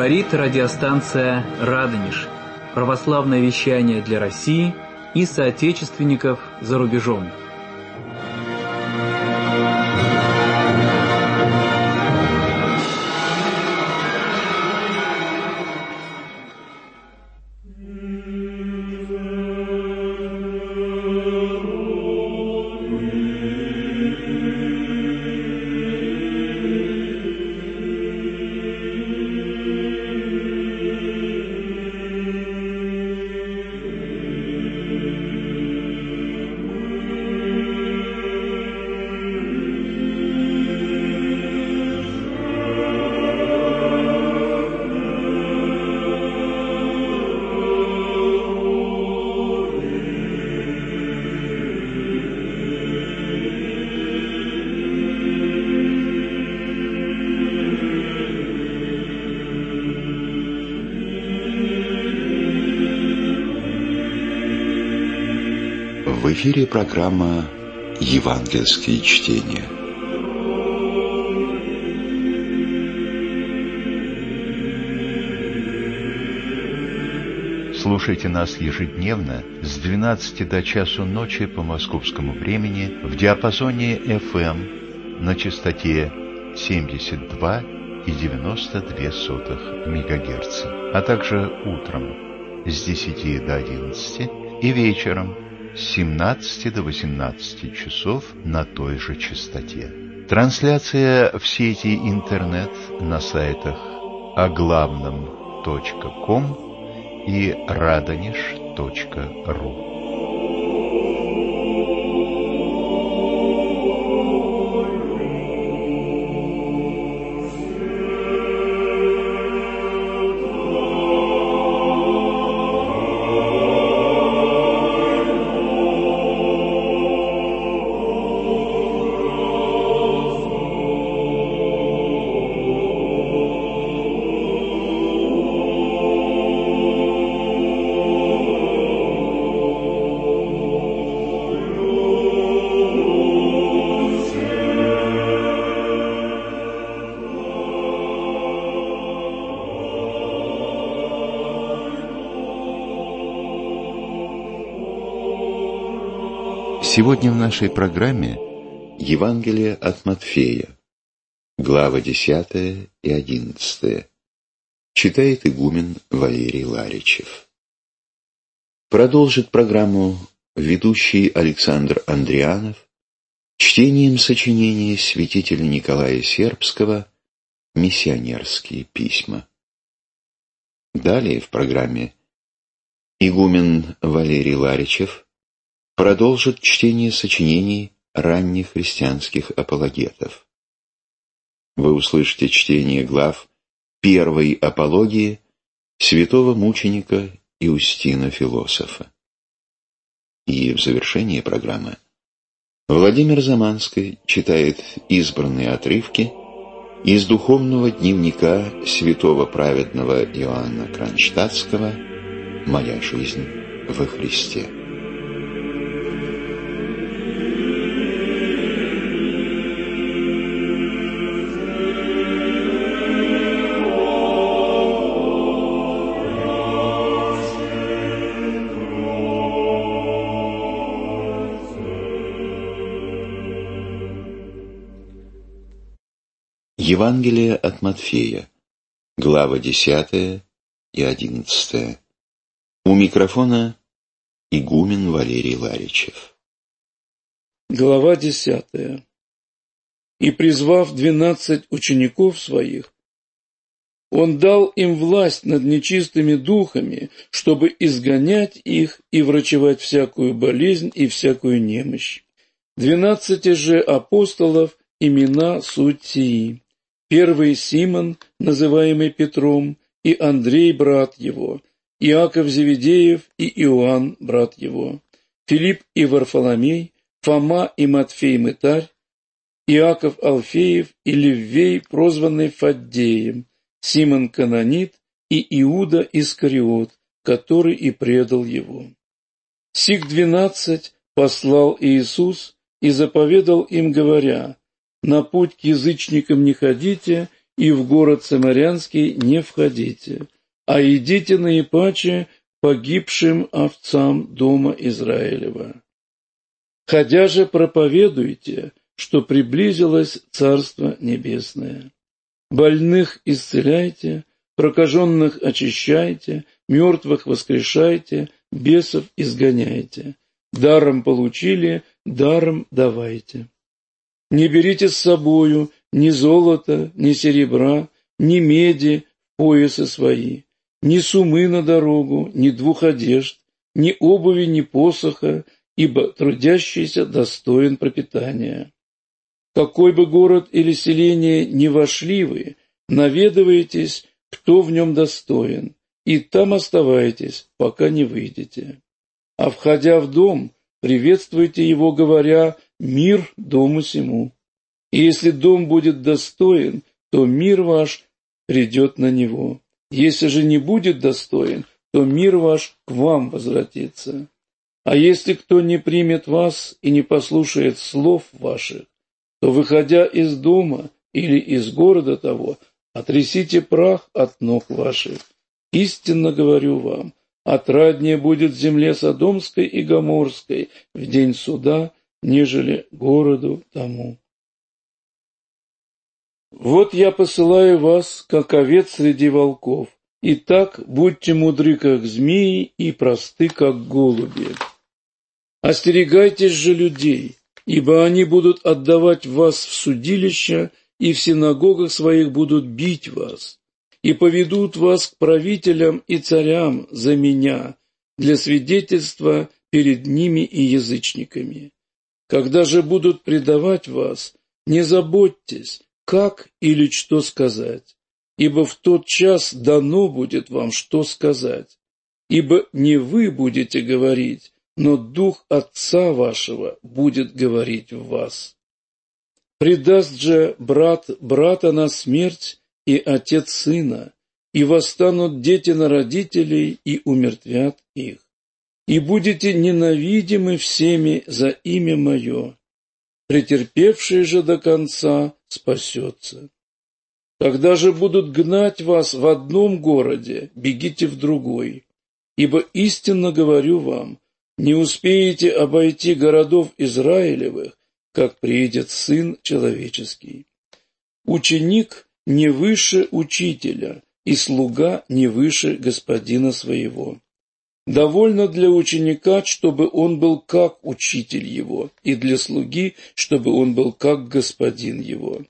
Говорит радиостанция «Радонеж». Православное вещание для России и соотечественников за рубежом. В эфире программа «Евангельские чтения». Слушайте нас ежедневно с 12 до часу ночи по московскому времени в диапазоне FM на частоте 72,92 МГц, а также утром с 10 до 11 и вечером с 17 до 18 часов на той же частоте. Трансляция в сети интернет на сайтах оглавном.ком и radonеж.ру. Сегодня в нашей программе Евангелие от Матфея, главы 10 и 11. Читает игумен Валерий Ларичев. Продолжит программу ведущий Александр Андрианов чтением сочинения святителя Николая Сербского «Миссионерские письма». Далее в программе игумен Валерий Ларичев продолжит чтение сочинений ранних христианских апологетов. Вы услышите чтение глав первой апологии святого мученика Иустина Философа. И в завершении программы Владимир Заманский читает избранные отрывки из духовного дневника святого праведного Иоанна Кронштадтского «Моя жизнь во Христе». Евангелие от Матфея, глава 10 и 11. У микрофона игумен Валерий Ларичев. Глава 10. «И, призвав 12 учеников своих, он дал им власть над нечистыми духами, чтобы изгонять их и врачевать всякую болезнь и всякую немощь. 12 же апостолов имена суть сии: первый Симон, называемый Петром, и Андрей, брат его, Иаков Зеведеев и Иоанн, брат его, Филипп и Варфоломей, Фома и Матфей Мытарь, Иаков Алфеев и Леввей, прозванный Фаддеем, Симон Канонит и Иуда Искариот, который и предал его. Сих 12 послал Иисус и заповедал им, говоря: на путь к язычникам не ходите и в город Самарянский не входите, а идите наипаче погибшим овцам дома Израилева. Ходя же проповедуйте, что приблизилось Царство Небесное. Больных исцеляйте, прокаженных очищайте, мертвых воскрешайте, бесов изгоняйте. Даром получили, даром давайте. Не берите с собою ни золота, ни серебра, ни меди в поясы свои, ни сумы на дорогу, ни двух одежд, ни обуви, ни посоха, ибо трудящийся достоин пропитания. Какой бы город или селение ни вошли вы, наведываетесь, кто в нем достоин, и там оставайтесь, пока не выйдете. А входя в дом, приветствуйте его, говоря: «Мир дому сему». И если дом будет достоин, то мир ваш придет на него. Если же не будет достоин, то мир ваш к вам возвратится. А если кто не примет вас и не послушает слов ваших, то, выходя из дома или из города того, отрясите прах от ног ваших. Истинно говорю вам, отраднее будет земле Содомской и Гоморской в день суда, нежели городу тому. Вот я посылаю вас, как овец среди волков. Итак, будьте мудры, как змеи, и просты, как голуби. Остерегайтесь же людей, ибо они будут отдавать вас в судилища, и в синагогах своих будут бить вас, и поведут вас к правителям и царям за меня, для свидетельства перед ними и язычниками. Когда же будут предавать вас, не заботьтесь, как или что сказать, ибо в тот час дано будет вам, что сказать, ибо не вы будете говорить, но Дух Отца вашего будет говорить в вас. Предаст же брат брата на смерть и отец сына, и восстанут дети на родителей и умертвят их. И будете ненавидимы всеми за имя Мое. Претерпевший же до конца спасется. Когда же будут гнать вас в одном городе, бегите в другой. Ибо истинно говорю вам, не успеете обойти городов Израилевых, как приедет Сын Человеческий. Ученик не выше учителя, и слуга не выше господина своего. Довольно для ученика, чтобы он был как учитель его, и для слуги, чтобы он был как господин его.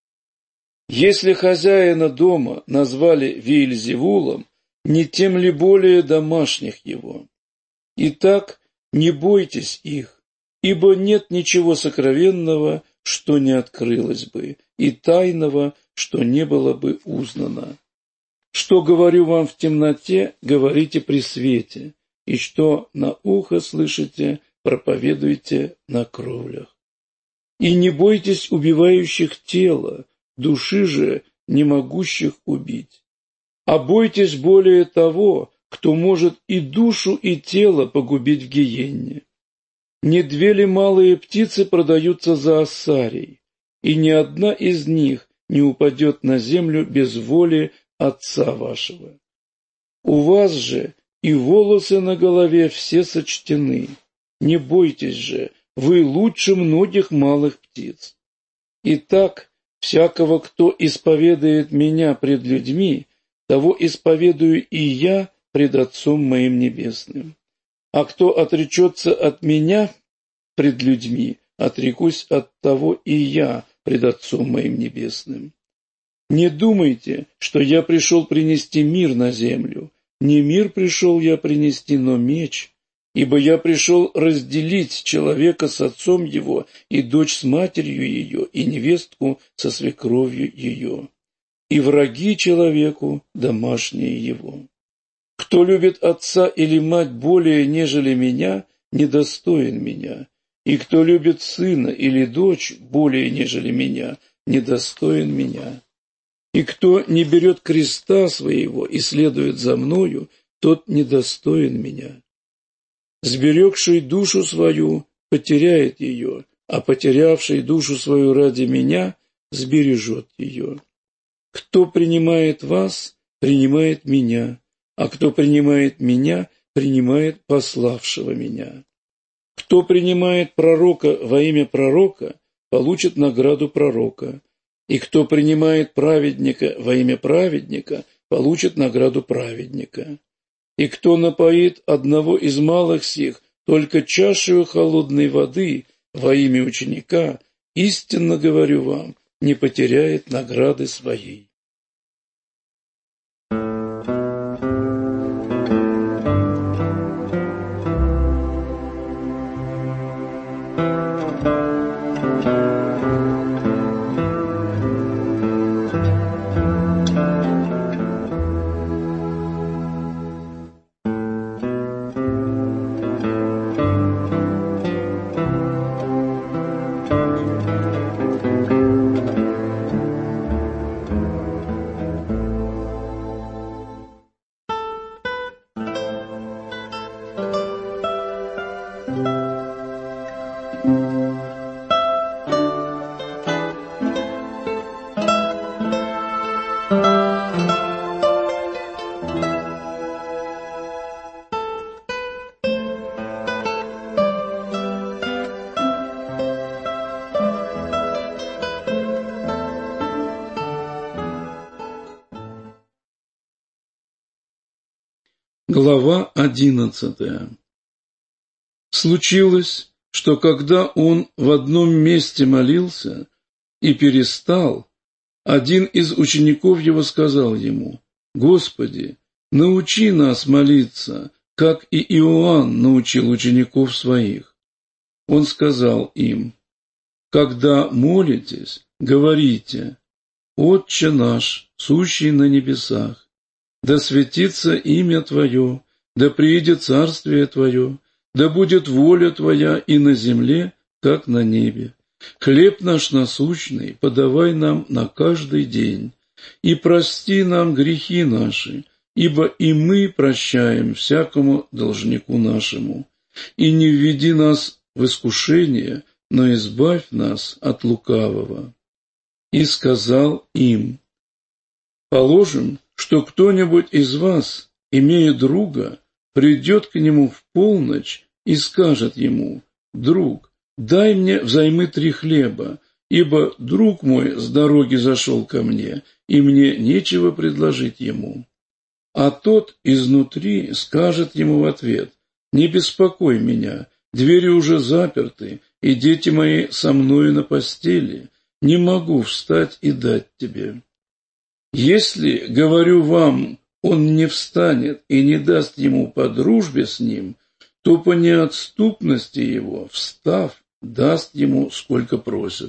Если хозяина дома назвали Веельзевулом, не тем ли более домашних его? Итак, не бойтесь их, ибо нет ничего сокровенного, что не открылось бы, и тайного, что не было бы узнано. Что говорю вам в темноте, говорите при свете, и что на ухо слышите, проповедуйте на кровлях. И не бойтесь убивающих тело, души же не могущих убить. А бойтесь более того, кто может и душу, и тело погубить в гиенне. Не две ли малые птицы продаются за осарий, и ни одна из них не упадет на землю без воли Отца вашего. У вас же и волосы на голове все сочтены. Не бойтесь же, вы лучше многих малых птиц. Итак, всякого, кто исповедует Меня пред людьми, того исповедую и Я пред Отцом Моим Небесным. А кто отречется от Меня пред людьми, отрекусь от того и Я пред Отцом Моим Небесным. Не думайте, что я пришел принести мир на землю. Не мир пришел я принести, но меч. Ибо я пришел разделить человека с отцом его, и дочь с матерью ее, и невестку со свекровью ее. И враги человеку домашние его. Кто любит отца или мать более, нежели меня, недостоин меня. И кто любит сына или дочь более, нежели меня, недостоин меня. И кто не берет креста своего и следует за мною, тот недостоин меня. Сберегший душу свою потеряет ее, а потерявший душу свою ради меня сбережет ее. Кто принимает вас, принимает меня, а кто принимает меня, принимает пославшего меня. Кто принимает пророка во имя пророка, получит награду пророка, и кто принимает праведника во имя праведника, получит награду праведника. И кто напоит одного из малых сих только чашею холодной воды во имя ученика, истинно говорю вам, не потеряет награды своей. Глава 11. Случилось, что когда он в одном месте молился и перестал, один из учеников его сказал ему: «Господи, научи нас молиться, как и Иоанн научил учеников своих». Он сказал им: «Когда молитесь, говорите: Отче наш, сущий на небесах, да светится имя Твое, да приидет царствие Твое, да будет воля Твоя и на земле, как на небе. Хлеб наш насущный подавай нам на каждый день, и прости нам грехи наши, ибо и мы прощаем всякому должнику нашему. И не введи нас в искушение, но избавь нас от лукавого». И сказал им: «Положим, что кто-нибудь из вас, имея друга, придет к нему в полночь и скажет ему: «Друг, дай мне взаймы 3 хлеба, ибо друг мой с дороги зашел ко мне, и мне нечего предложить ему». А тот изнутри скажет ему в ответ: «Не беспокой меня, двери уже заперты, и дети мои со мною на постели, не могу встать и дать тебе». Если, говорю вам, он не встанет и не даст ему по дружбе с ним, то по неотступности его, встав, даст ему, сколько просит.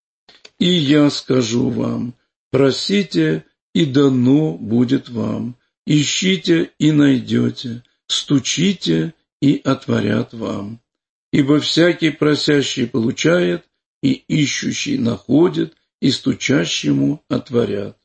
И я скажу вам: просите, и дано будет вам, ищите, и найдете, стучите, и отворят вам. Ибо всякий просящий получает, и ищущий находит, и стучащему отворят.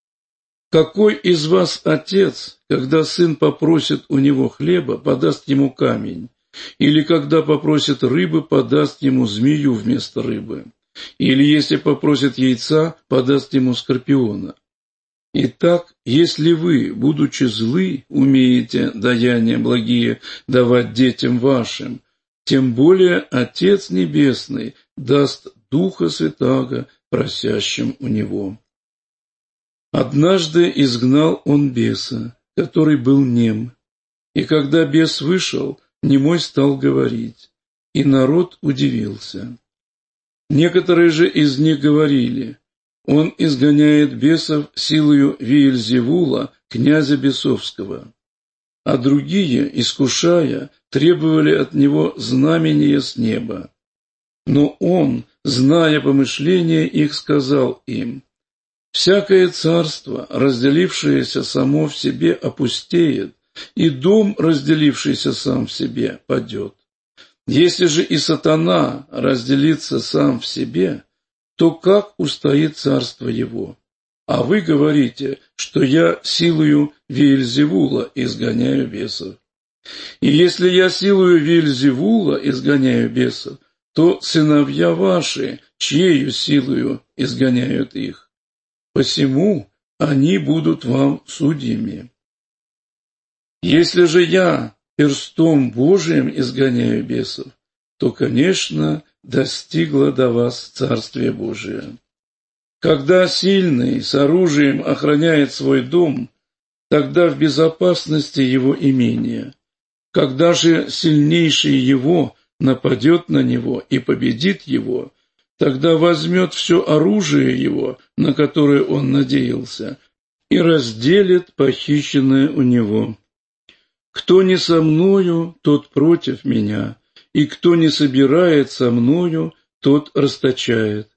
Какой из вас отец, когда сын попросит у него хлеба, подаст ему камень? Или когда попросит рыбы, подаст ему змею вместо рыбы? Или если попросит яйца, подаст ему скорпиона? Итак, если вы, будучи злы, умеете даяния благие давать детям вашим, тем более Отец Небесный даст Духа Святаго просящим у Него. Однажды изгнал он беса, который был нем, и когда бес вышел, немой стал говорить, и народ удивился. Некоторые же из них говорили: он изгоняет бесов силою Виельзевула, князя бесовского. А другие, искушая, требовали от него знамения с неба. Но он, зная помышления их, сказал им: «Всякое царство, разделившееся само в себе, опустеет, и дом, разделившийся сам в себе, падет. Если же и сатана разделится сам в себе, то как устоит царство его? А вы говорите, что я силою Виельзевула изгоняю бесов. И если я силою Виельзевула изгоняю бесов, то сыновья ваши, чьею силою изгоняют их? Посему они будут вам судьями. Если же я перстом Божиим изгоняю бесов, то, конечно, достигло до вас Царствие Божие. Когда сильный с оружием охраняет свой дом, тогда в безопасности его имение. Когда же сильнейший его нападет на него и победит его, тогда возьмет все оружие его, на которое он надеялся, и разделит похищенное у него. Кто не со мною, тот против меня, и кто не собирает со мною, тот расточает.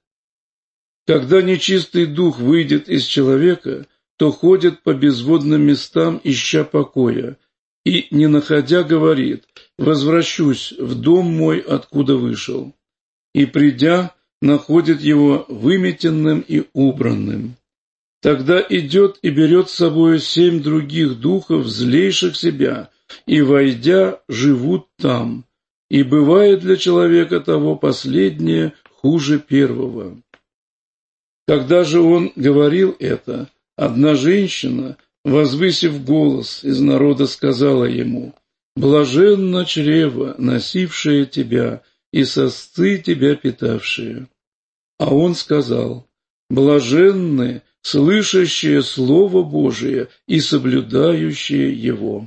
Когда нечистый дух выйдет из человека, то ходит по безводным местам, ища покоя, и, не находя, говорит: «Возвращусь в дом мой, откуда вышел». И, придя, находит его выметенным и убранным. Тогда идет и берет с собой 7 других духов, злейших себя, и, войдя, живут там. И бывает для человека того последнее хуже первого. Когда же он говорил это, одна женщина, возвысив голос, из народа сказала ему: «Блаженно чрево, носившее тебя, и сосцы тебя питавшие». А он сказал: «Блаженны, слышащие Слово Божие и соблюдающие его».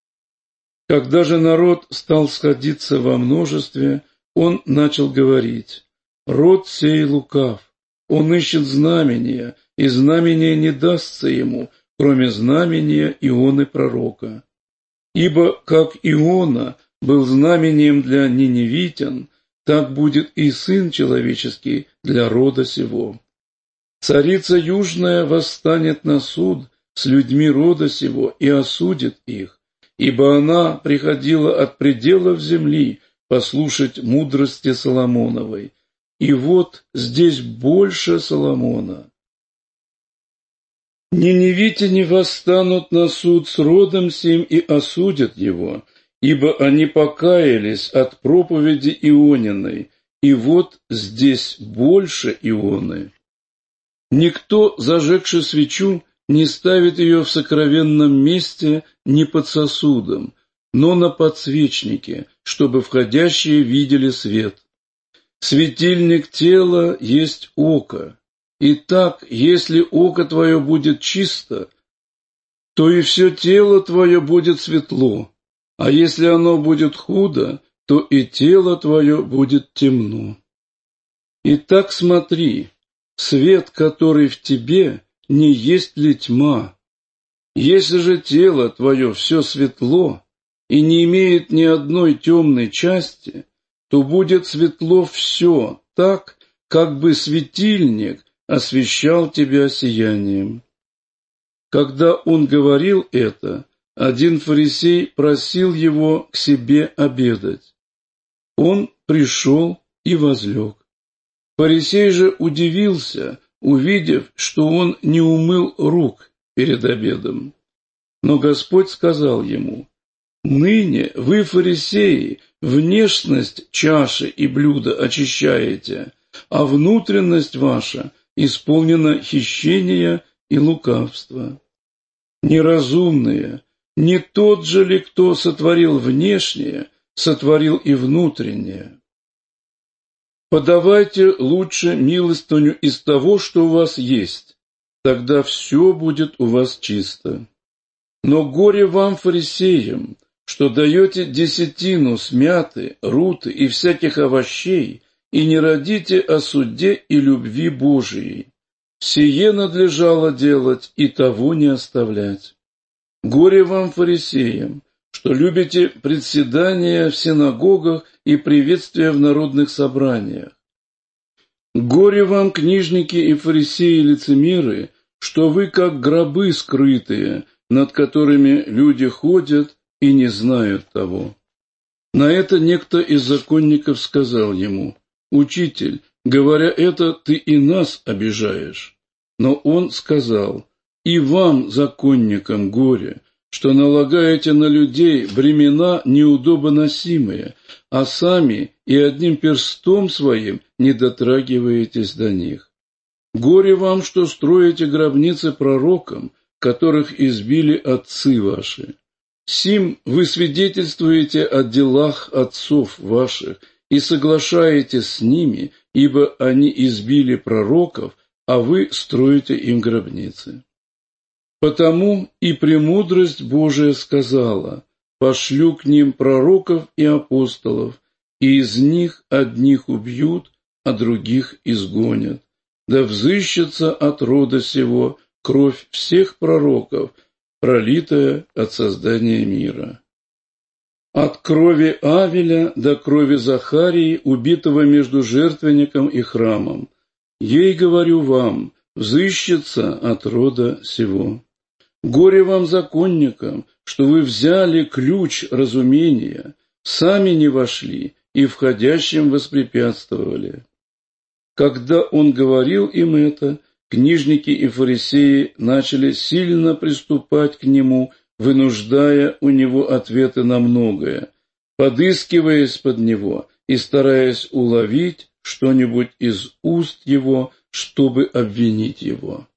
Когда же народ стал сходиться во множестве, он начал говорить: «Род сей лукав, он ищет знамения, и знамение не дастся ему, кроме знамения Ионы пророка. Ибо как Иона был знамением для ниневитян, так будет и Сын Человеческий для рода сего. Царица Южная восстанет на суд с людьми рода сего и осудит их, ибо она приходила от пределов земли послушать мудрости Соломоновой. И вот здесь больше Соломона. Ниневитяне восстанут на суд с родом сим и осудят его, ибо они покаялись от проповеди Иониной, и вот здесь больше Ионы. Никто, зажегший свечу, не ставит ее в сокровенном месте не под сосудом, но на подсвечнике, чтобы входящие видели свет. Светильник тела есть око. Итак, если око твое будет чисто, то и все тело твое будет светло, а если оно будет худо, то и тело твое будет темно. Итак, смотри, свет, который в тебе, не есть ли тьма? Если же тело твое все светло и не имеет ни одной темной части, то будет светло все так, как бы светильник освещал тебя сиянием. Когда он говорил это, один фарисей просил его к себе обедать. Он пришел и возлег. Фарисей же удивился, увидев, что он не умыл рук перед обедом. Но Господь сказал ему: «Ныне вы, фарисеи, внешность чаши и блюда очищаете, а внутренность ваша исполнена хищения и лукавства. Неразумные, не тот же ли, кто сотворил внешнее, сотворил и внутреннее? Подавайте лучше милостыню из того, что у вас есть, тогда все будет у вас чисто. Но горе вам, фарисеям, что даете десятину с мяты, руты и всяких овощей, и не родите о суде и любви Божией. Сие надлежало делать и того не оставлять. Горе вам, фарисеям, что любите председания в синагогах и приветствия в народных собраниях. Горе вам, книжники и фарисеи-лицемеры, что вы как гробы скрытые, над которыми люди ходят и не знают того». На это некто из законников сказал ему: «Учитель, говоря это, ты и нас обижаешь». Но он сказал: «И вам, законникам, горе, что налагаете на людей бремена неудобоносимые, а сами и одним перстом своим не дотрагиваетесь до них. Горе вам, что строите гробницы пророкам, которых избили отцы ваши. Сим вы свидетельствуете о делах отцов ваших и соглашаетесь с ними, ибо они избили пророков, а вы строите им гробницы. Потому и премудрость Божия сказала: пошлю к ним пророков и апостолов, и из них одних убьют, а других изгонят. Да взыщется от рода сего кровь всех пророков, пролитая от создания мира. От крови Авеля до крови Захарии, убитого между жертвенником и храмом. Ей, говорю вам, взыщется от рода сего. Горе вам, законникам, что вы взяли ключ разумения, сами не вошли и входящим воспрепятствовали. Когда он говорил им это, книжники и фарисеи начали сильно приступать к нему, вынуждая у него ответы на многое, подыскиваясь под него и стараясь уловить что-нибудь из уст его, чтобы обвинить его.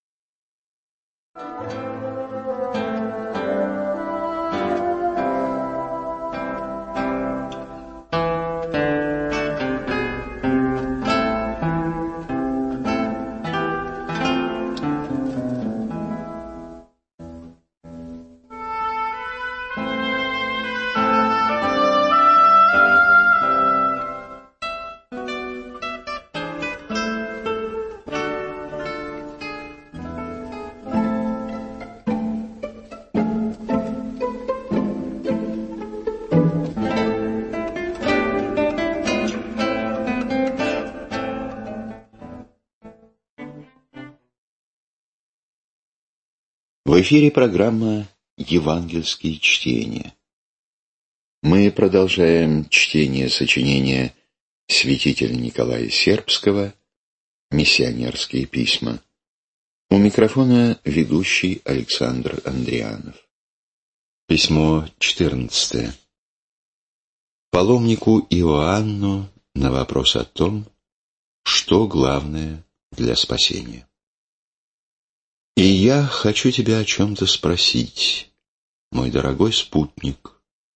В эфире программа «Евангельские чтения». Мы продолжаем чтение сочинения святителя Николая Сербского «Миссионерские письма». У микрофона ведущий Александр Андрианов. Письмо 14. Паломнику Иоанну на вопрос о том, что главное для спасения. «И я хочу тебя о чем-то спросить, мой дорогой спутник.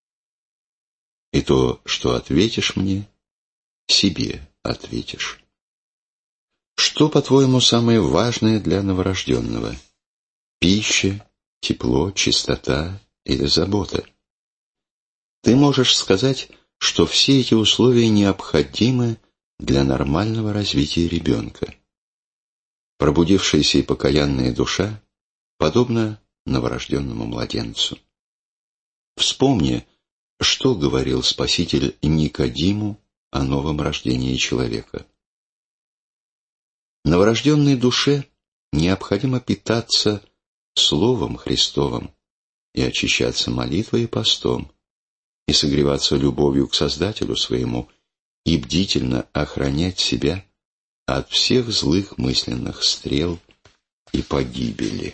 И то, что ответишь мне, себе ответишь. Что, по-твоему, самое важное для новорожденного? Пища, тепло, чистота или забота? Ты можешь сказать, что все эти условия необходимы для нормального развития ребенка. Пробудившаяся и покаянная душа подобна новорожденному младенцу. Вспомни, что говорил Спаситель Никодиму о новом рождении человека. Новорожденной душе необходимо питаться Словом Христовым и очищаться молитвой и постом, и согреваться любовью к Создателю своему, и бдительно охранять себя от всех злых мысленных стрел и погибели.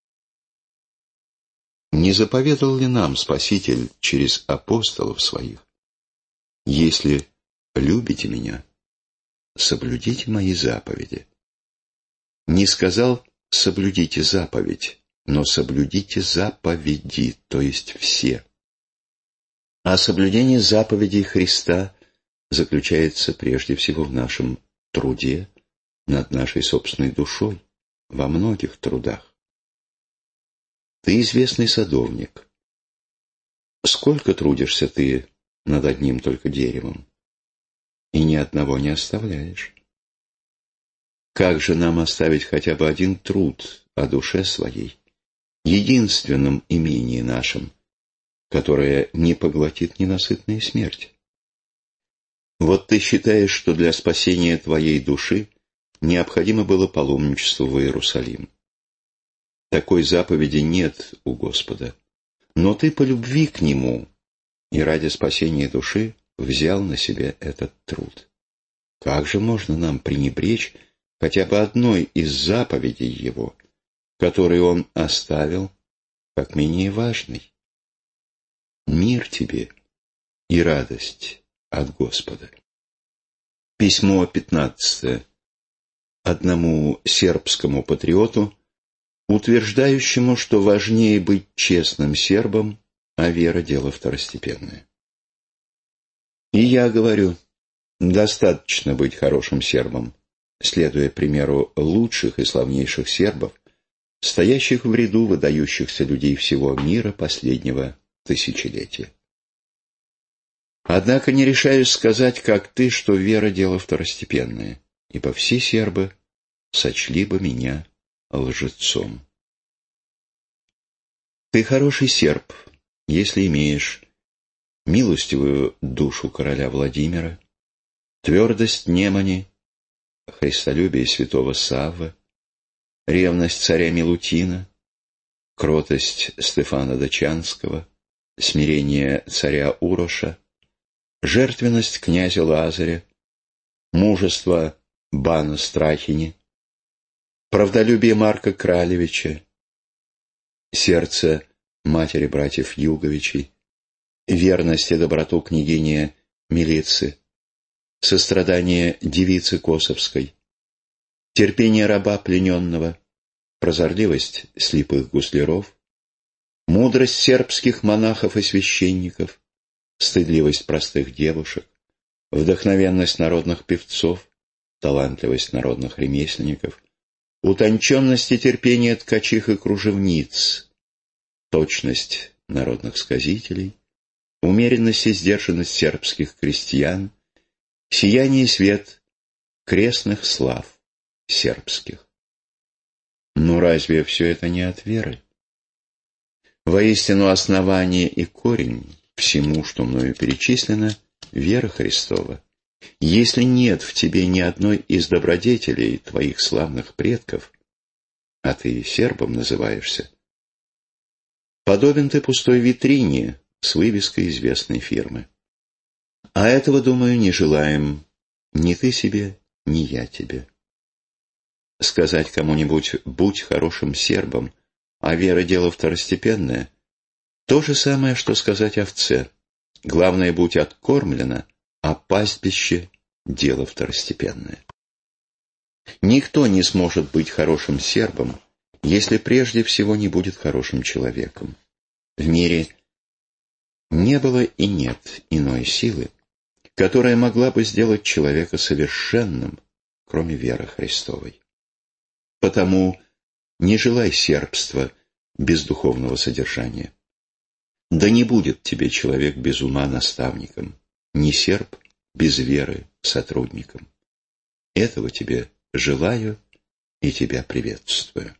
Не заповедал ли нам Спаситель через апостолов своих: «Если любите меня, соблюдите мои заповеди»? Не сказал «соблюдите заповедь», но соблюдите заповеди, то есть все. А соблюдение заповедей Христа заключается прежде всего в нашем труде над нашей собственной душой, во многих трудах. Ты известный садовник. Сколько трудишься ты над одним только деревом, и ни одного не оставляешь? Как же нам оставить хотя бы один труд о душе своей, единственном имении нашем, которое не поглотит ненасытная смерть? Вот ты считаешь, что для спасения твоей души необходимо было паломничество в Иерусалим. Такой заповеди нет у Господа, но ты по любви к Нему и ради спасения души взял на себя этот труд. Как же можно нам пренебречь хотя бы одной из заповедей Его, которую Он оставил как менее важной? Мир тебе и радость от Господа. Письмо 15. одному сербскому патриоту, утверждающему, что важнее быть честным сербом, а вера – дело второстепенное. И я говорю, достаточно быть хорошим сербом, следуя примеру лучших и славнейших сербов, стоящих в ряду выдающихся людей всего мира последнего тысячелетия. Однако не решаюсь сказать, как ты, что вера – дело второстепенное, ибо все сербы сочли бы меня лжецом. Ты хороший серб, если имеешь милостивую душу короля Владимира, твердость Немани, христолюбие святого Саввы, ревность царя Милутина, кротость Стефана Дачанского, смирение царя Уроша, жертвенность князя Лазаря, мужество Бана Страхини, правдолюбие Марка Кралевича, сердце матери братьев Юговичей, верность и доброту княгини Милицы, сострадание девицы Косовской, терпение раба плененного, прозорливость слепых гусляров, мудрость сербских монахов и священников, стыдливость простых девушек, вдохновенность народных певцов, талантливость народных ремесленников, утонченность и терпение ткачих и кружевниц, точность народных сказителей, умеренность и сдержанность сербских крестьян, сияние и свет крестных слав сербских. Но разве все это не от веры? Воистину основание и корень всему, что мною перечислено, вера Христова. Если нет в тебе ни одной из добродетелей твоих славных предков, а ты сербом называешься, подобен ты пустой витрине с вывеской известной фирмы. А этого, думаю, не желаем ни ты себе, ни я тебе. Сказать кому-нибудь «будь хорошим сербом», а вера – дело второстепенное, то же самое, что сказать овце. Главное, будь откормлена, а пастбище – дело второстепенное. Никто не сможет быть хорошим сербом, если прежде всего не будет хорошим человеком. В мире не было и нет иной силы, которая могла бы сделать человека совершенным, кроме веры Христовой. Потому не желай сербства без духовного содержания. Да не будет тебе человек без ума наставником, ни серб без веры сотрудником. Этого тебе желаю и тебя приветствую.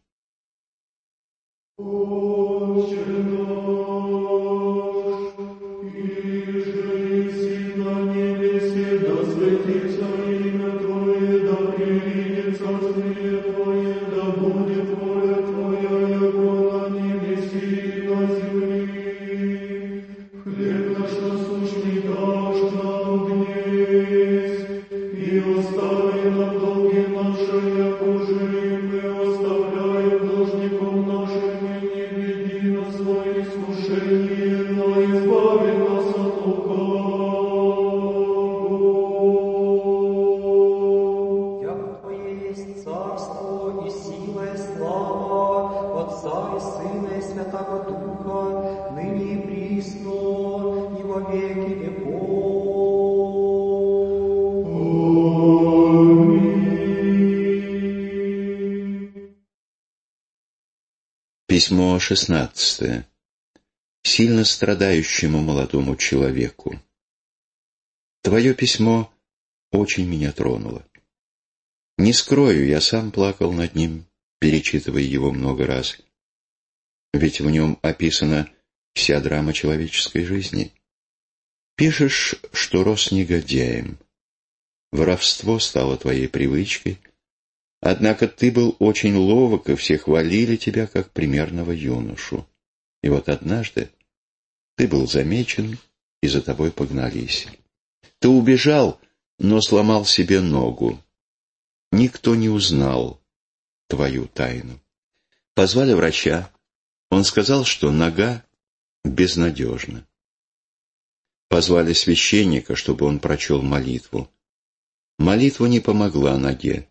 Письмо 16. Сильно страдающему молодому человеку. Твое письмо очень меня тронуло. Не скрою, я сам плакал над ним, перечитывая его много раз. Ведь в нем описана вся драма человеческой жизни. Пишешь, что рос негодяем. Воровство стало твоей привычкой. Однако ты был очень ловок, и все хвалили тебя как примерного юношу. И вот однажды ты был замечен, и за тобой погнались. Ты убежал, но сломал себе ногу. Никто не узнал твою тайну. Позвали врача. Он сказал, что нога безнадежна. Позвали священника, чтобы он прочел молитву. Молитва не помогла ноге.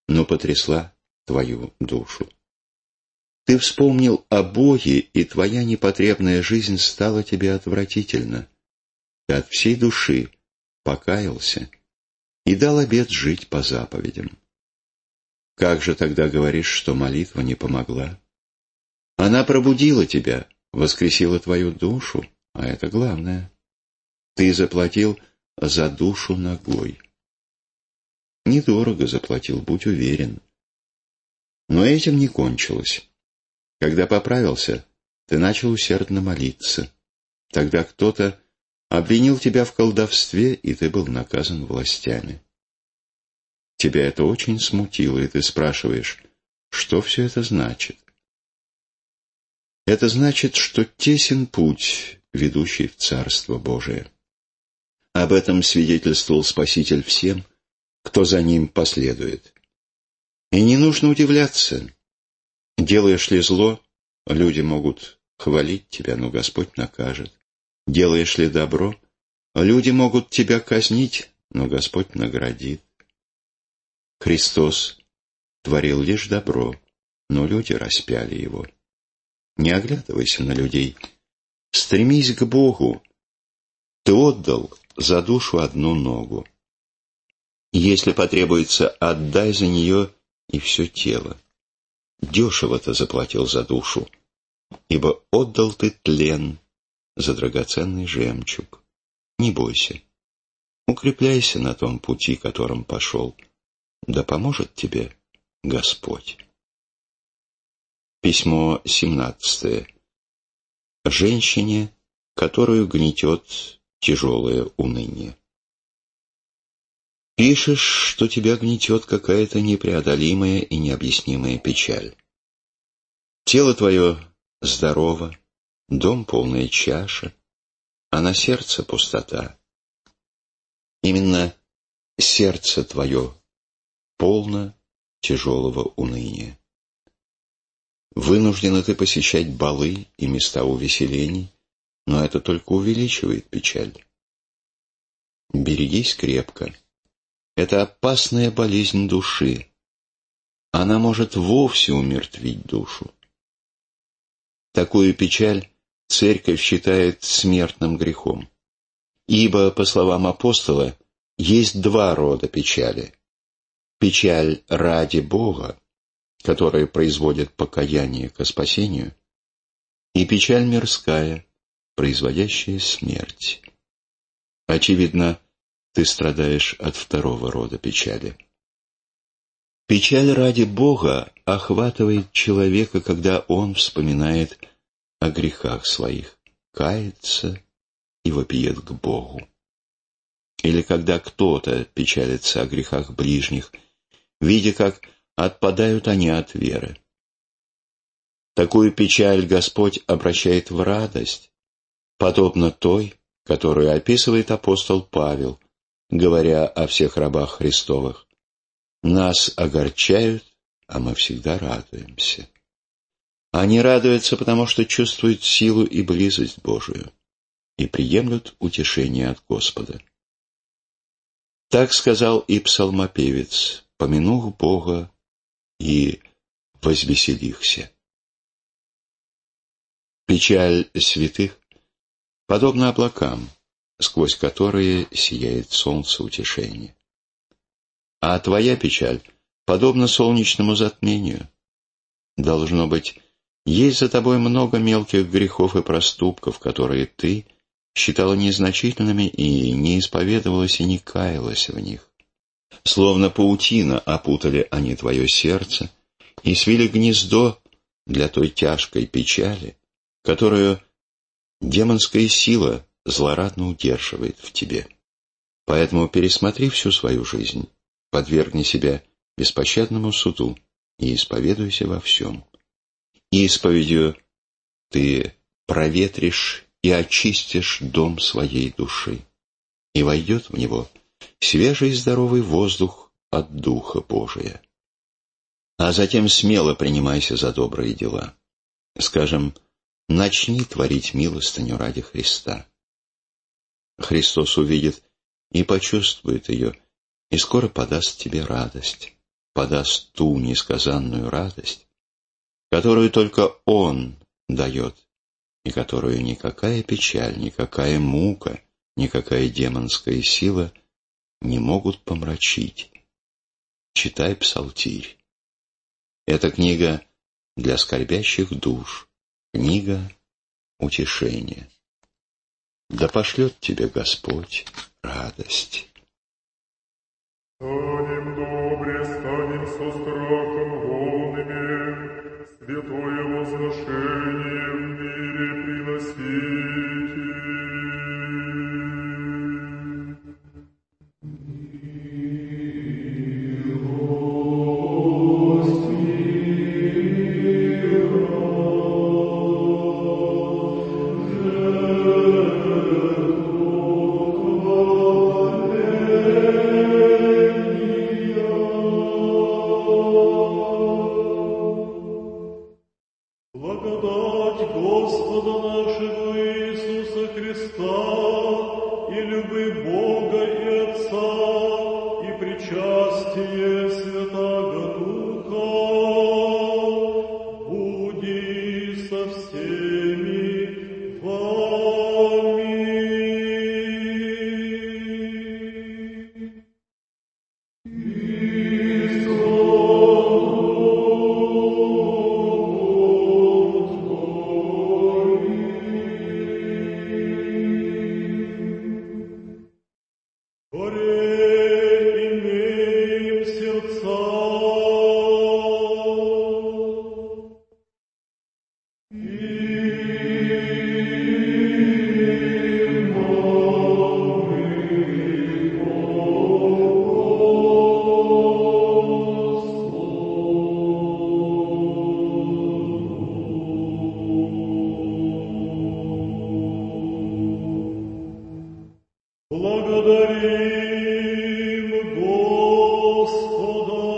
но потрясла твою душу. Ты вспомнил о Боге, и твоя непотребная жизнь стала тебе отвратительна. Ты от всей души покаялся и дал обет жить по заповедям. Как же тогда говоришь, что молитва не помогла? Она пробудила тебя, воскресила твою душу, а это главное. Ты заплатил за душу ногой. Недорого заплатил, будь уверен. Но этим не кончилось. Когда поправился, ты начал усердно молиться. Тогда кто-то обвинил тебя в колдовстве, и ты был наказан властями. Тебя это очень смутило, и ты спрашиваешь, что все это значит? Это значит, что тесен путь, ведущий в Царство Божие. Об этом свидетельствовал Спаситель всем, кто за ним последует. И не нужно удивляться. Делаешь ли зло, люди могут хвалить тебя, но Господь накажет. Делаешь ли добро, люди могут тебя казнить, но Господь наградит. Христос творил лишь добро, но люди распяли его. Не оглядывайся на людей. Стремись к Богу. Ты отдал за душу одну ногу. Если потребуется, отдай за нее и все тело. Дешево ты заплатил за душу, ибо отдал ты тлен за драгоценный жемчуг. Не бойся. Укрепляйся на том пути, которым пошел. Да поможет тебе Господь. Письмо 17. Женщине, которую гнетет тяжелое уныние. Пишешь, что тебя гнетет какая-то непреодолимая и необъяснимая печаль. Тело твое здорово, дом полная чаша, а на сердце пустота. Именно сердце твое полно тяжелого уныния. Вынуждена ты посещать балы и места увеселений, но это только увеличивает печаль. Берегись крепко. Это опасная болезнь души. Она может вовсе умертвить душу. Такую печаль Церковь считает смертным грехом. Ибо, по словам апостола, есть два рода печали. Печаль ради Бога, которая производит покаяние ко спасению, и печаль мирская, производящая смерть. Очевидно, ты страдаешь от второго рода печали. Печаль ради Бога охватывает человека, когда он вспоминает о грехах своих, кается и вопиет к Богу. Или когда кто-то печалится о грехах ближних, видя, как отпадают они от веры. Такую печаль Господь обращает в радость, подобно той, которую описывает апостол Павел, говоря о всех рабах Христовых. Нас огорчают, а мы всегда радуемся. Они радуются, потому что чувствуют силу и близость Божию и приемлют утешение от Господа. Так сказал и псалмопевец: «Помянух Бога и возвеселихся». Печаль святых подобна облакам, сквозь которые сияет солнце утешения. А твоя печаль подобна солнечному затмению. Должно быть, есть за тобой много мелких грехов и проступков, которые ты считала незначительными и не исповедовалась и не каялась в них. Словно паутина опутали они твое сердце и свили гнездо для той тяжкой печали, которую демонская сила злорадно удерживает в тебе. Поэтому пересмотри всю свою жизнь, подвергни себя беспощадному суду и исповедуйся во всем. Исповедью ты проветришь и очистишь дом своей души, и войдет в него свежий и здоровый воздух от Духа Божия. А затем смело принимайся за добрые дела. Скажем, начни творить милостыню ради Христа. Христос увидит и почувствует ее, и скоро подаст тебе радость, подаст ту несказанную радость, которую только Он дает, и которую никакая печаль, никакая мука, никакая демонская сила не могут помрачить. Читай Псалтирь. Эта книга для скорбящих душ, книга утешения. Да пошлет тебе Господь радость. Станем добре, станем со страхом волнами, святое возношение в мире приносите. Благодать Господа нашего Иисуса Христа и любовь Бога и Отца и причастие Святаго Духа буди со всеми вами. Благодарим Господа.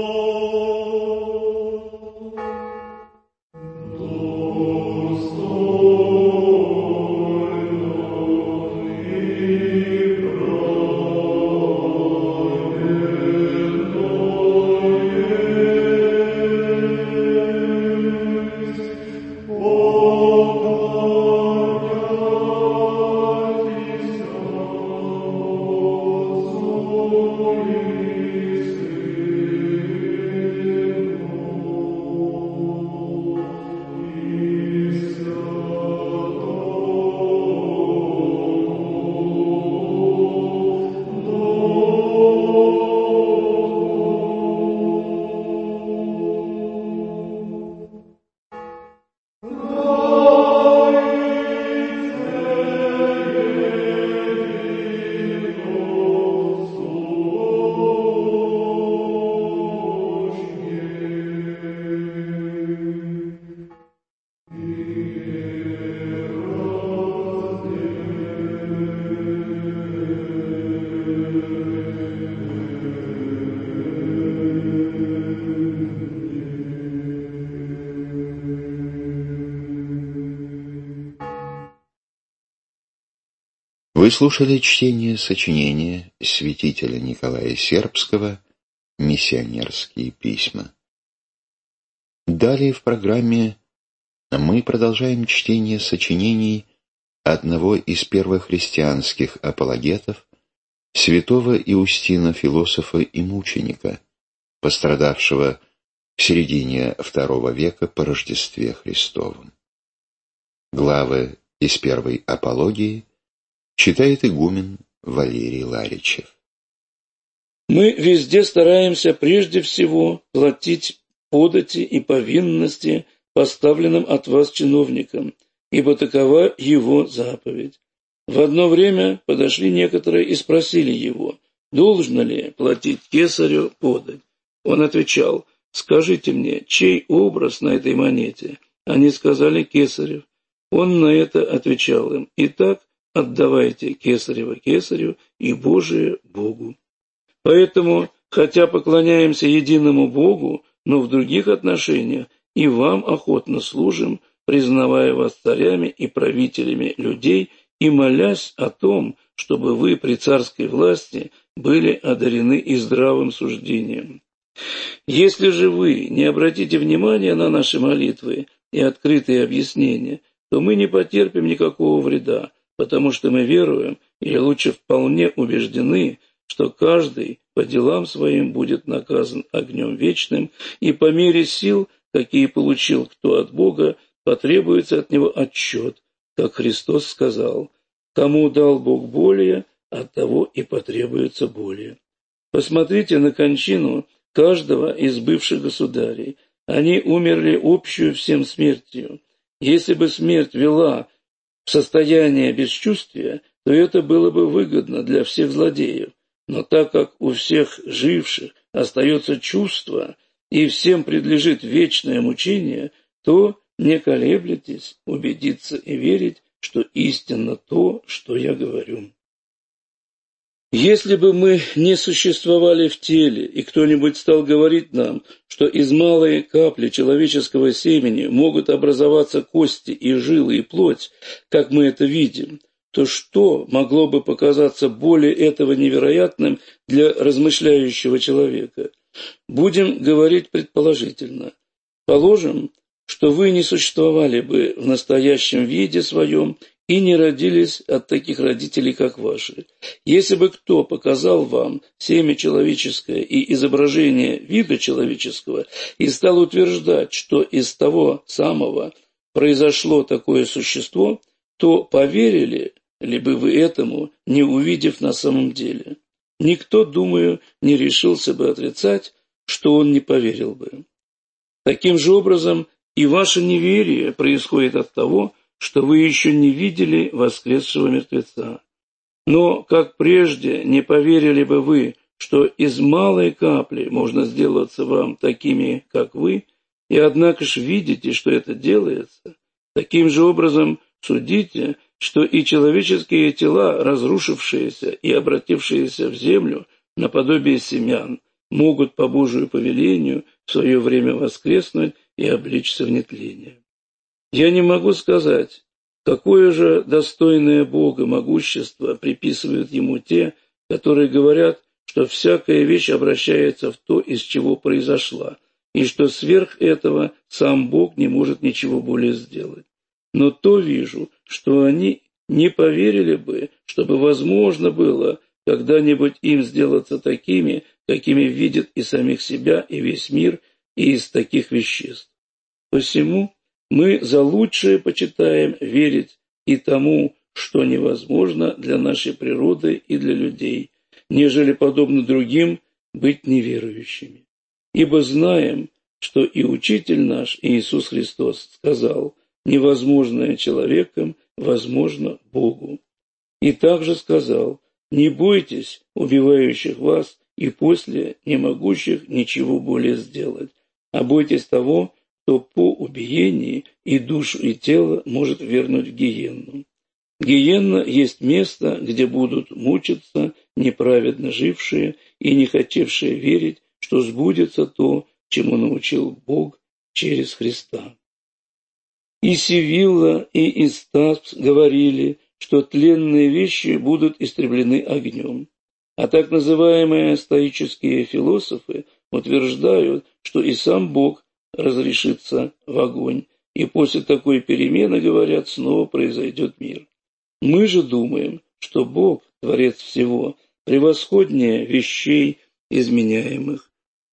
Вы слушали чтение сочинения святителя Николая Сербского «Миссионерские письма». Далее в программе мы продолжаем чтение сочинений одного из первохристианских апологетов, святого Иустина, философа и мученика, пострадавшего в середине II века по Рождестве Христовом. Главы из первой апологии читает игумен Валерий Ларичев. Мы везде стараемся прежде всего платить подати и повинности поставленным от вас чиновникам, ибо такова его заповедь. В одно время подошли некоторые и спросили его, должно ли платить кесарю подать. Он отвечал: «Скажите мне, чей образ на этой монете?» Они сказали: «Кесарев». Он на это отвечал им: «Итак, отдавайте кесарево кесарю и Божие Богу». Поэтому, хотя поклоняемся единому Богу, но в других отношениях и вам охотно служим, признавая вас царями и правителями людей и молясь о том, чтобы вы при царской власти были одарены и здравым суждением. Если же вы не обратите внимания на наши молитвы и открытые объяснения, то мы не потерпим никакого вреда, потому что мы веруем, или лучше вполне убеждены, что каждый по делам своим будет наказан огнем вечным, и по мере сил, какие получил кто от Бога, потребуется от него отчет, как Христос сказал: «Кому дал Бог более, от того и потребуется более». Посмотрите на кончину каждого из бывших государей. Они умерли общую всем смертью. Если бы смерть вела в состояние бесчувствия, то это было бы выгодно для всех злодеев. Но так как у всех живших остается чувство и всем предлежит вечное мучение, то не колеблетесь убедиться и верить, что истинно то, что я говорю. Если бы мы не существовали в теле, и кто-нибудь стал говорить нам, что из малой капли человеческого семени могут образоваться кости и жилы и плоть, как мы это видим, то что могло бы показаться более этого невероятным для размышляющего человека? Будем говорить предположительно. Положим, что вы не существовали бы в настоящем виде своем и не родились от таких родителей, как ваши. Если бы кто показал вам семя человеческое и изображение вида человеческого и стал утверждать, что из того самого произошло такое существо, то поверили ли бы вы этому, не увидев на самом деле? Никто, думаю, не решился бы отрицать, что он не поверил бы. Таким же образом, и ваше неверие происходит от того, что вы еще не видели воскресшего мертвеца. Но, как прежде, не поверили бы вы, что из малой капли можно сделаться вам такими, как вы, и однако ж видите, что это делается. Таким же образом судите, что и человеческие тела, разрушившиеся и обратившиеся в землю наподобие семян, могут по Божию повелению в свое время воскреснуть и обличься в нетление. Я не могу сказать, какое же достойное Бога могущество приписывают ему те, которые говорят, что всякая вещь обращается в то, из чего произошла, и что сверх этого сам Бог не может ничего более сделать. Но то вижу, что они не поверили бы, чтобы возможно было когда-нибудь им сделаться такими, какими видят и самих себя, и весь мир, и из таких веществ. Посему мы за лучшее почитаем верить и тому, что невозможно для нашей природы и для людей, нежели, подобно другим, быть неверующими. Ибо знаем, что и Учитель наш Иисус Христос сказал: невозможное человеком возможно Богу. И также сказал: не бойтесь убивающих вас и после не могущих ничего более сделать, а бойтесь того, кто по убиении и душу, и тело может вернуть в гиенну. Гиенна есть место, где будут мучиться неправедно жившие и не хотевшие верить, что сбудется то, чему научил Бог через Христа. И Сивилла, и Истапс говорили, что тленные вещи будут истреблены огнем. А так называемые стоические философы утверждают, что и сам Бог разрешится в огонь, и после такой перемены, говорят, снова произойдет мир. Мы же думаем, что Бог, Творец всего, превосходнее вещей изменяемых.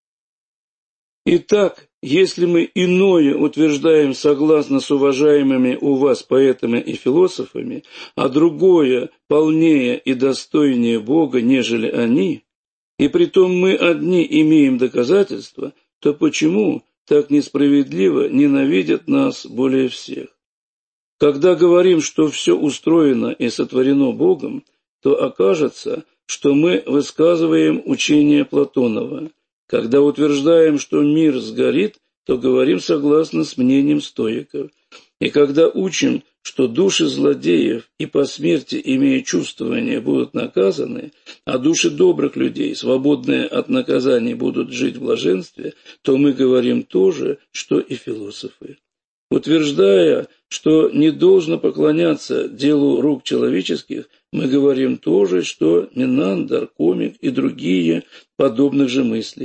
Итак, если мы иное утверждаем согласно с уважаемыми у вас поэтами и философами, а другое полнее и достойнее Бога, нежели они, и притом мы одни имеем доказательства, то почему так несправедливо ненавидят нас более всех? Когда говорим, что все устроено и сотворено Богом, то окажется, что мы высказываем учение Платонова. Когда утверждаем, что мир сгорит, то говорим согласно с мнением стоиков. И когда учим, что души злодеев и по смерти, имея чувствование, будут наказаны, а души добрых людей, свободные от наказаний, будут жить в блаженстве, то мы говорим то же, что и философы. Утверждая, что не должно поклоняться делу рук человеческих, мы говорим то же, что Менандр, Комик и другие подобных же мыслей.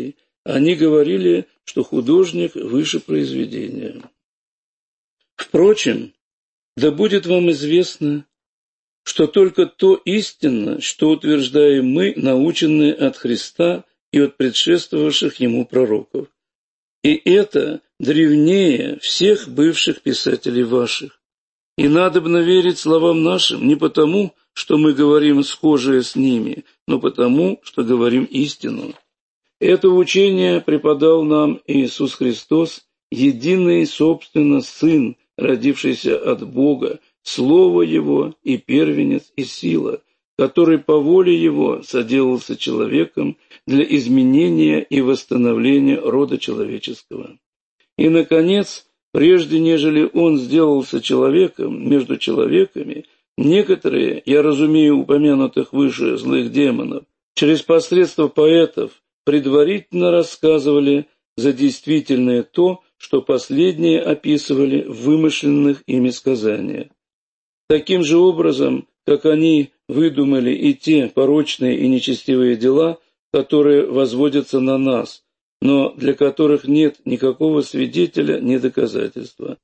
Они говорили, что художник выше произведения. Впрочем, да будет вам известно, что только то истинно, что утверждаем мы, наученные от Христа и от предшествовавших Ему пророков. И это древнее всех бывших писателей ваших. И надобно верить словам нашим не потому, что мы говорим схожее с ними, но потому, что говорим истину. Это учение преподал нам Иисус Христос, единый, собственно, Сын, родившийся от Бога, Слово Его и первенец и сила, который по воле Его соделался человеком для изменения и восстановления рода человеческого. И, наконец, прежде нежели Он сделался человеком между человеками, некоторые, я разумею упомянутых выше злых демонов, через посредство поэтов предварительно рассказывали за действительное то, что последние описывали в вымышленных ими сказаниях. Таким же образом, как они выдумали и те порочные и нечестивые дела, которые возводятся на нас, но для которых нет никакого свидетеля, ни доказательства.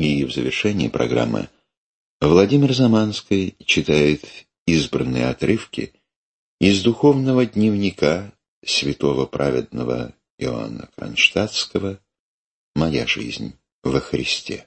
И в завершении программы Владимир Заманский читает избранные отрывки из духовного дневника святого праведного Иоанна Кронштадтского «Моя жизнь во Христе».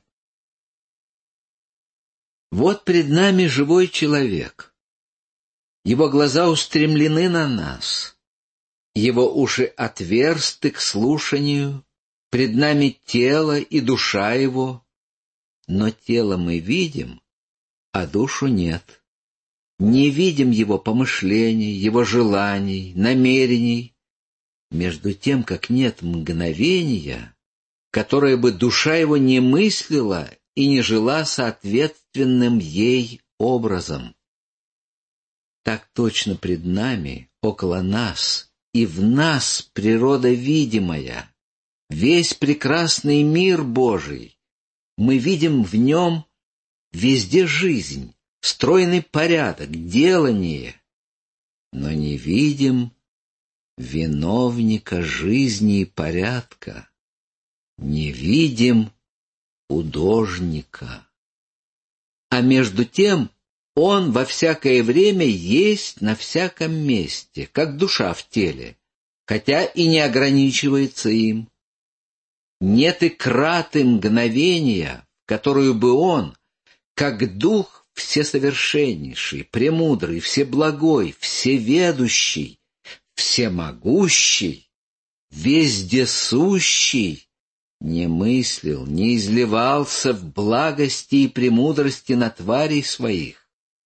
Вот пред нами живой человек. Его глаза устремлены на нас, его уши отверсты к слушанию, пред нами тело и душа его, но тело мы видим, а душу нет. Не видим его помышлений, его желаний, намерений, между тем, как нет мгновения, которое бы душа его не мыслила и не жила соответственным ей образом. Так точно пред нами, около нас, и в нас природа видимая, весь прекрасный мир Божий. Мы видим в нем везде жизнь, стройный порядок, делание, но не видим виновника жизни и порядка, не видим художника. А между тем он во всякое время есть на всяком месте, как душа в теле, хотя и не ограничивается им. Нет и краты мгновения, в которую бы он, как дух всесовершеннейший, премудрый, всеблагой, всеведущий, всемогущий, вездесущий, не мыслил, не изливался в благости и премудрости на тварей своих.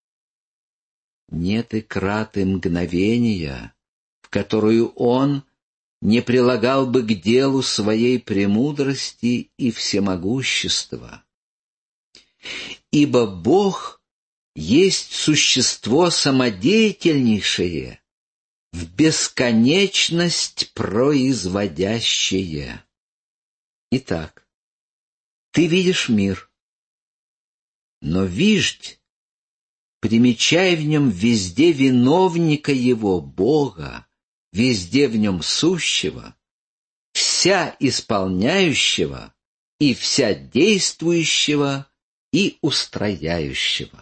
Нет и краты мгновения, в которую он не прилагал бы к делу своей премудрости и всемогущества. Ибо Бог есть существо самодеятельнейшее, в бесконечность производящее. Итак, ты видишь мир, но виждь, примечай в нем везде виновника его, Бога, везде в нем сущего, вся исполняющего и вся действующего и устрояющего.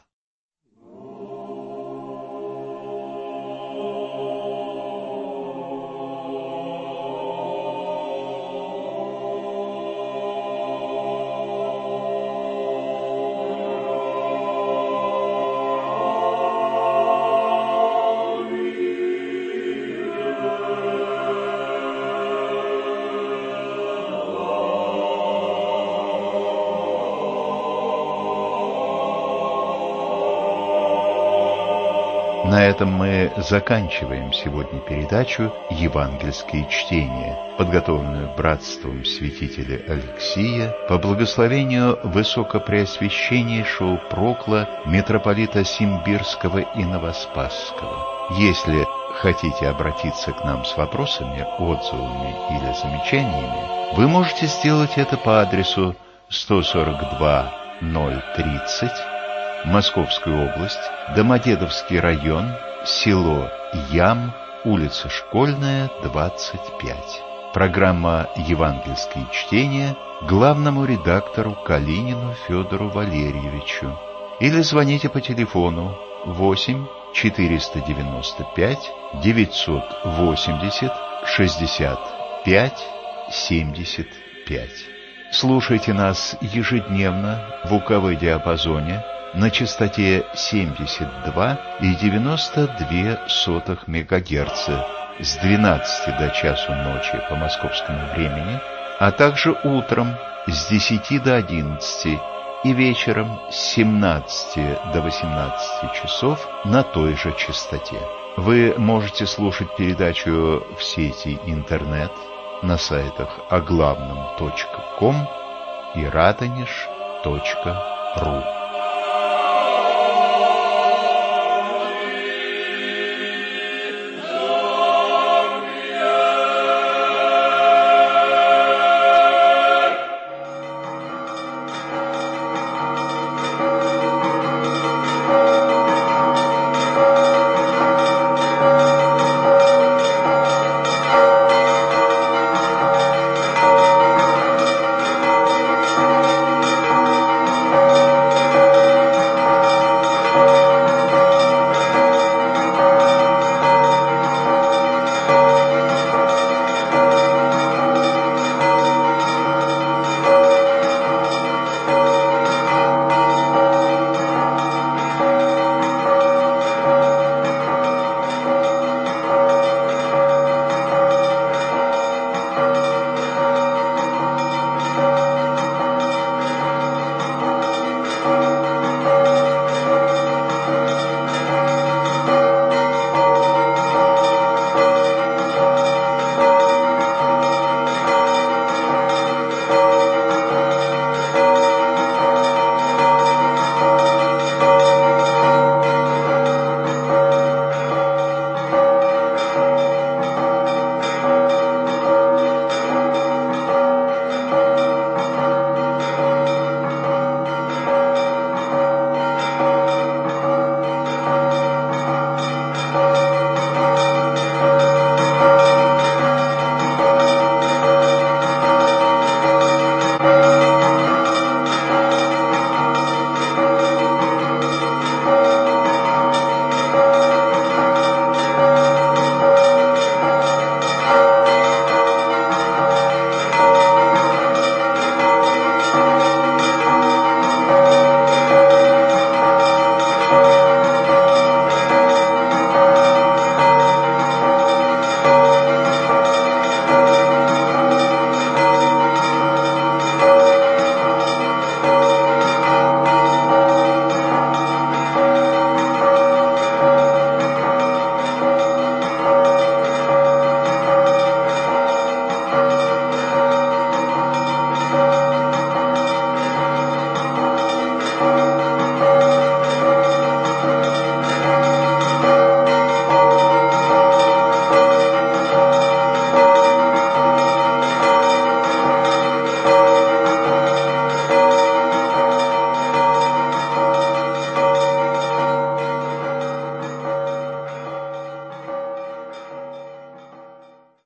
На этом мы заканчиваем сегодня передачу «Евангельские чтения», подготовленную братством святителя Алексия по благословению высокопреосвященнейшего прокла митрополита Симбирского и Новоспасского. Если хотите обратиться к нам с вопросами, отзывами или замечаниями, вы можете сделать это по адресу 142-030, Московская область, Домодедовский район, село Ям, улица Школьная, 25. Программа «Евангельские чтения» главному редактору Калинину Федору Валерьевичу. Или звоните по телефону 8 495 980 65 75. Слушайте нас ежедневно в УКВ-диапазоне на частоте 72,92 МГц с 12 до часу ночи по московскому времени, а также утром с 10 до 11 и вечером с 17 до 18 часов на той же частоте. Вы можете слушать передачу в сети интернет на сайтах оглавном.ком и радонеж.ру.